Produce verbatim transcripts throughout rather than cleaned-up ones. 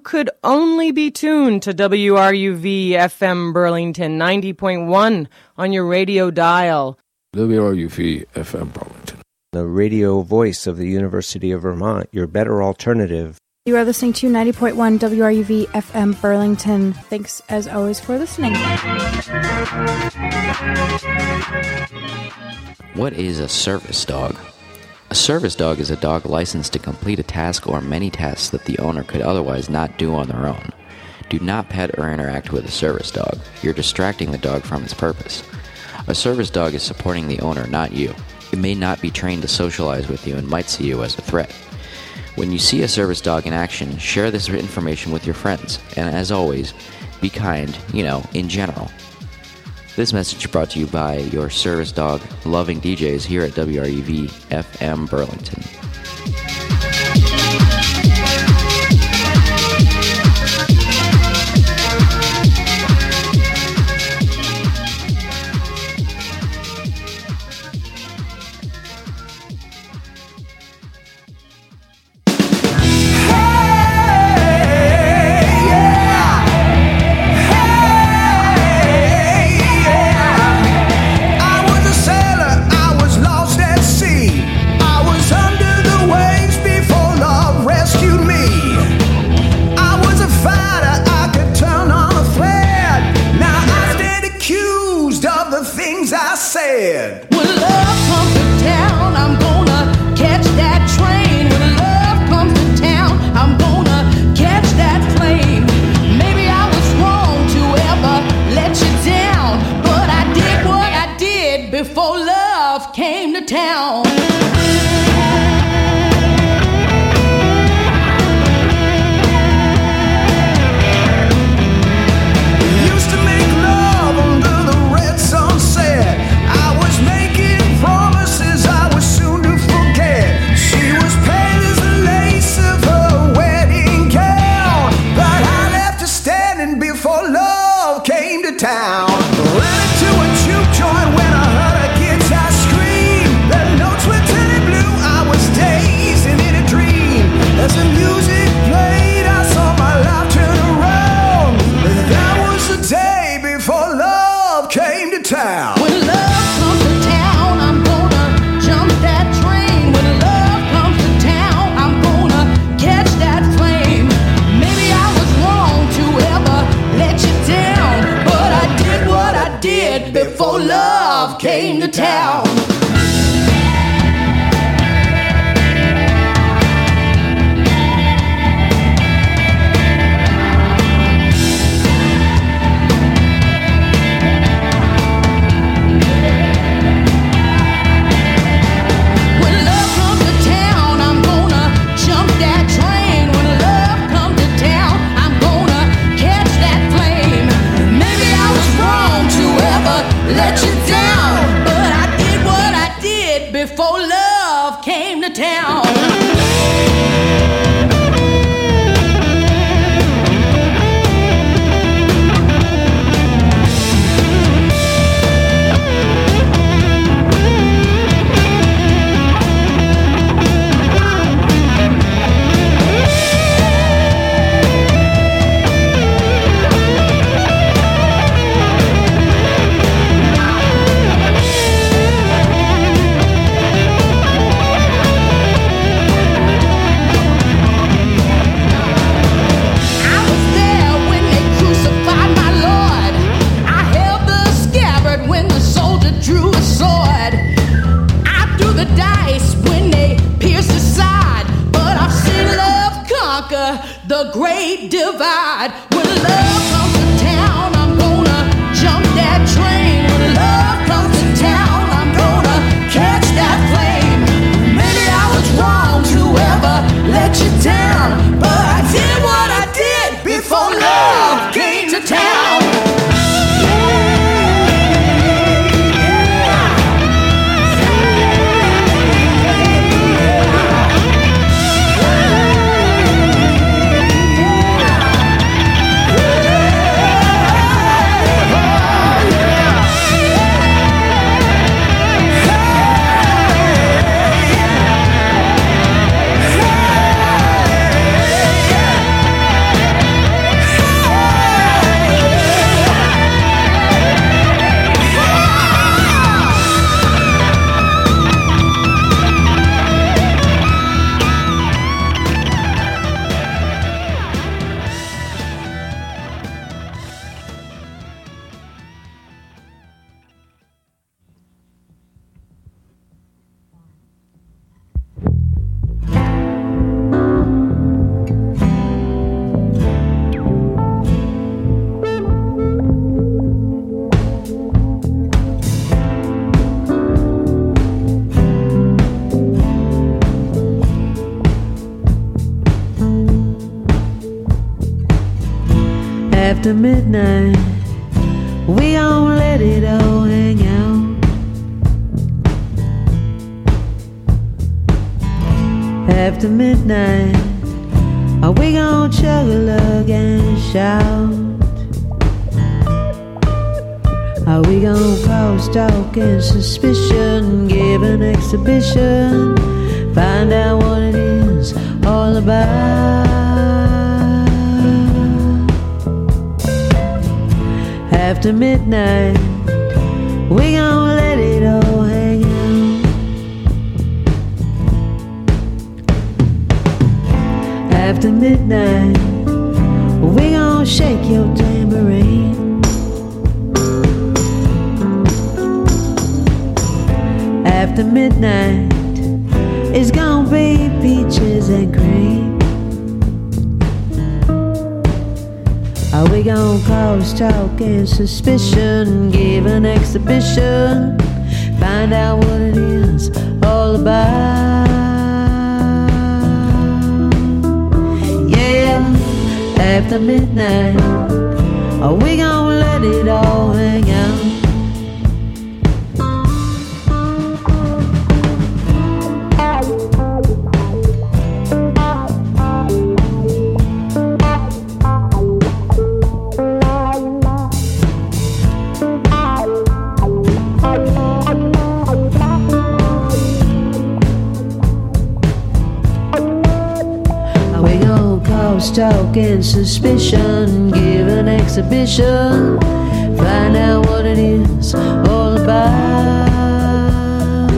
could only be tuned to W R U V F M Burlington ninety point one on your radio dial. W R U V F M Burlington, the radio voice of the University of Vermont, your better alternative. You are listening to ninety point one W R U V F M Burlington. Thanks, as always, for listening. What is a service dog? A service dog is a dog licensed to complete a task or many tasks that the owner could otherwise not do on their own. Do not pet or interact with a service dog. You're distracting the dog from its purpose. A service dog is supporting the owner, not you. It may not be trained to socialize with you and might see you as a threat. When you see a service dog in action, share this information with your friends. And as always, be kind, you know, in general. This message brought to you by your service dog loving D Js here at W R U V F M Burlington. Yeah. After midnight, we gon' let it all hang out. After midnight, we gon' chug a lug and shout. Are we gon' cause talk and suspicion, give an exhibition, find out what it is all about. After midnight, we gon' let it all hang out. After midnight, we gon' shake your tambourine. After midnight, it's gonna be peaches and cream. Are we gonna cause talk and suspicion, give an exhibition, find out what it is all about? Yeah, after midnight, are we gonna let it all hang out? Talk and suspicion, give an exhibition, find out what it is all about.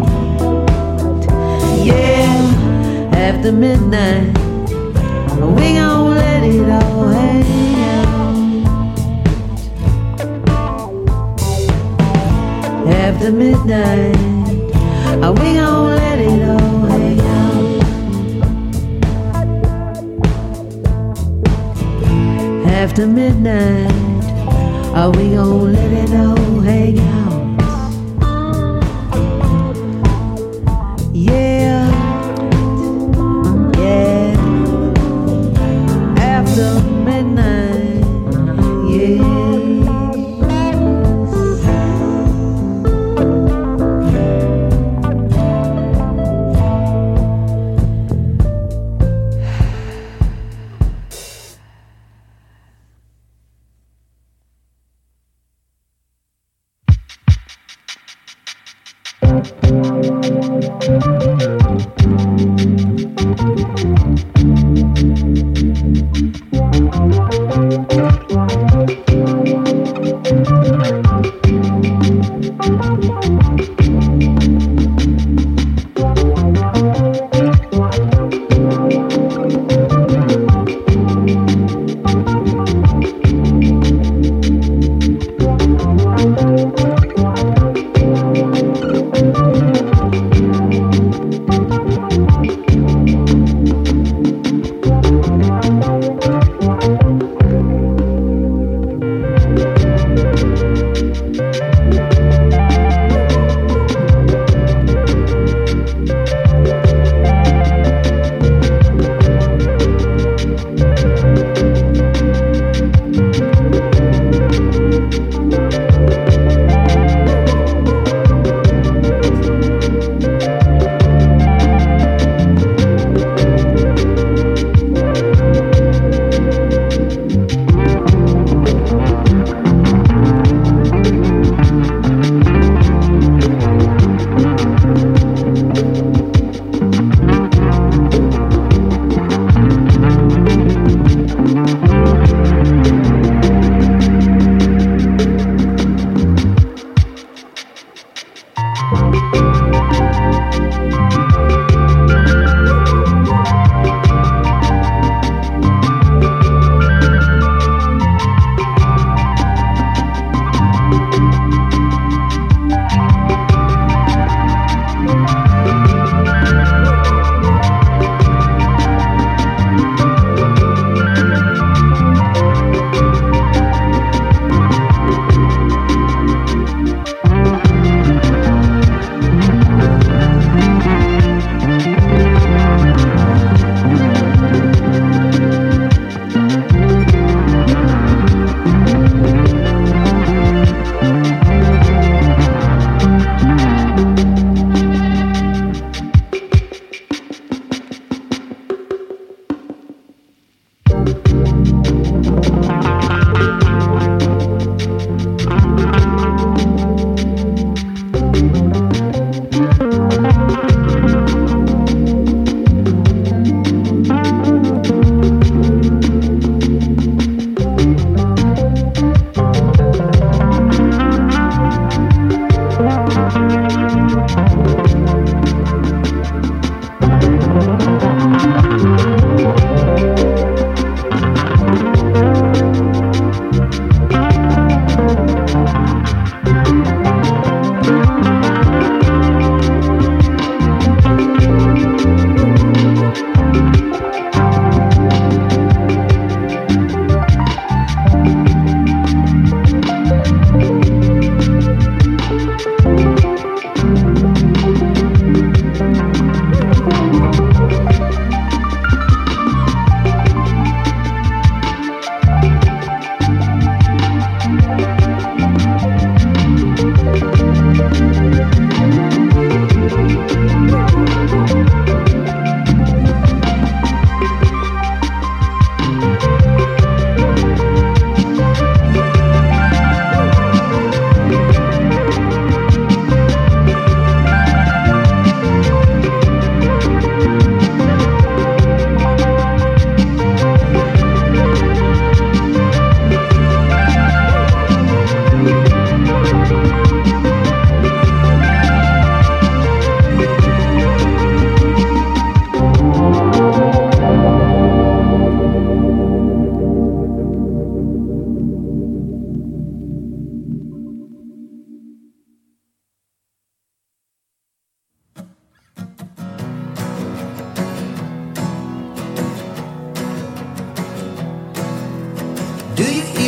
Yeah, after midnight, we gon' let it all hang out. After midnight, we gon' let it all hang out. After midnight, are we gon' let it all hang out? Yeah, yeah. After midnight, yeah.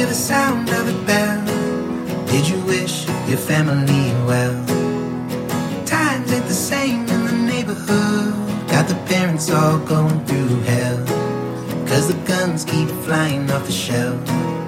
hear the sound of a bell? Did you wish your family well? Times ain't the same in the neighborhood. Got the parents all going through hell, 'cause the guns keep flying off the shelf.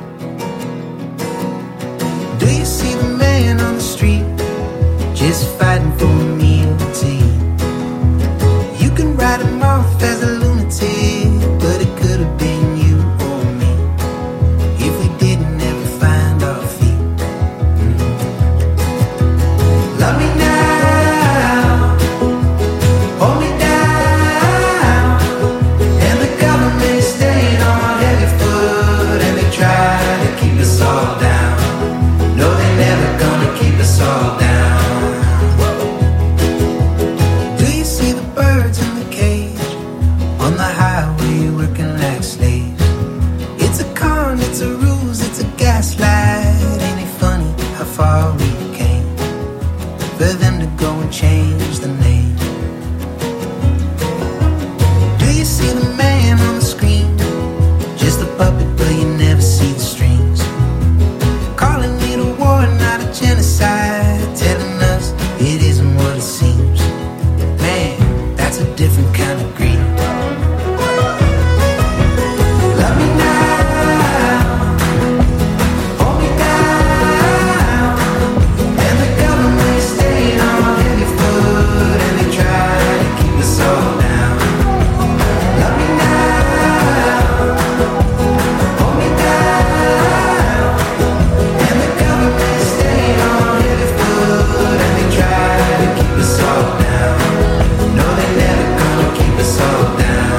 Do you see the man on the street, just fighting for a meal to eat? You can write him off as a lunatic, but it could have been you or me if we didn't ever find our feet. Mm. Love me now, hold me down, and the government is staying on heavy foot, and they try to keep us all down. No, they're never gonna keep us all down. Do you see the birds in the cage on the highway working like slaves? It's a con, it's a ruse, it's a gaslight. Ain't it funny how far we came for them to go and change the name? Do you see the man on the screen, just a puppet but you never see the strings? Calling it a war, not a genocide, telling us it isn't what it seems. Man, that's a different kind of greed. Love me now, hold me down, and the government is staying on heavy foot, and they try to keep us all down. Love me now, hold me down, and the government is staying on heavy foot, and they try to keep us all down. No, they're never gonna keep us all down.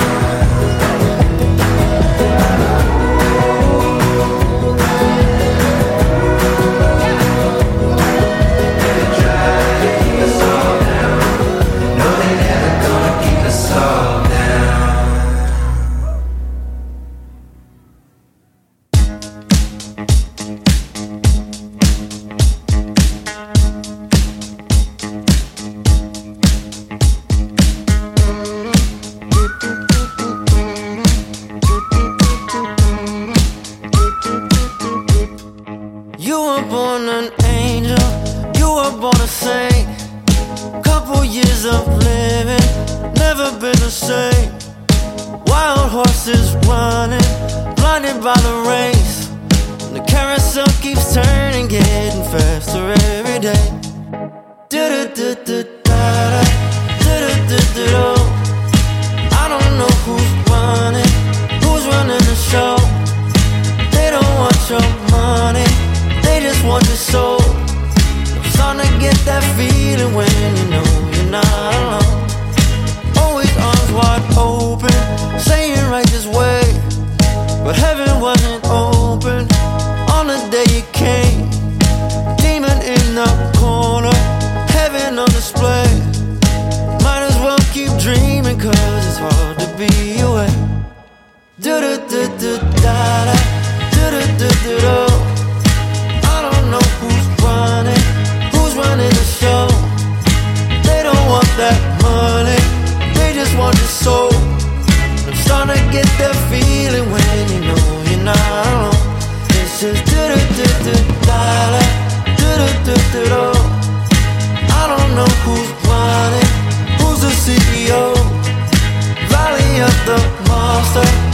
They try to keep us all down. No, they're never gonna keep us all down. You were born an angel, you were born a saint. Couple years of living, never been the same. Wild horses running, blinded by the race. The carousel keeps turning, getting faster every day. Do-do-do-do-da-da, do-do-do-do-do. I don't know who's running, who's running the show. They don't want your money, they just want your soul. I'm starting to get that feeling when you know you're not alone. Always arms wide open, saying right this way, but heaven wasn't open on the day you came. Demon in the corner, heaven on display. Might as well keep dreaming, 'cause it's hard to be away. Do-do-do-do-da-da, do-do-do-do-do. I don't know who's running, who's running the show. They don't want that money, they just want your soul. I'm starting to get that feeling when you know you're not alone. It's just do-do-do-do-da-da, do-do-do-do-do. I don't know who's running, who's the C E O. Valley of the monster,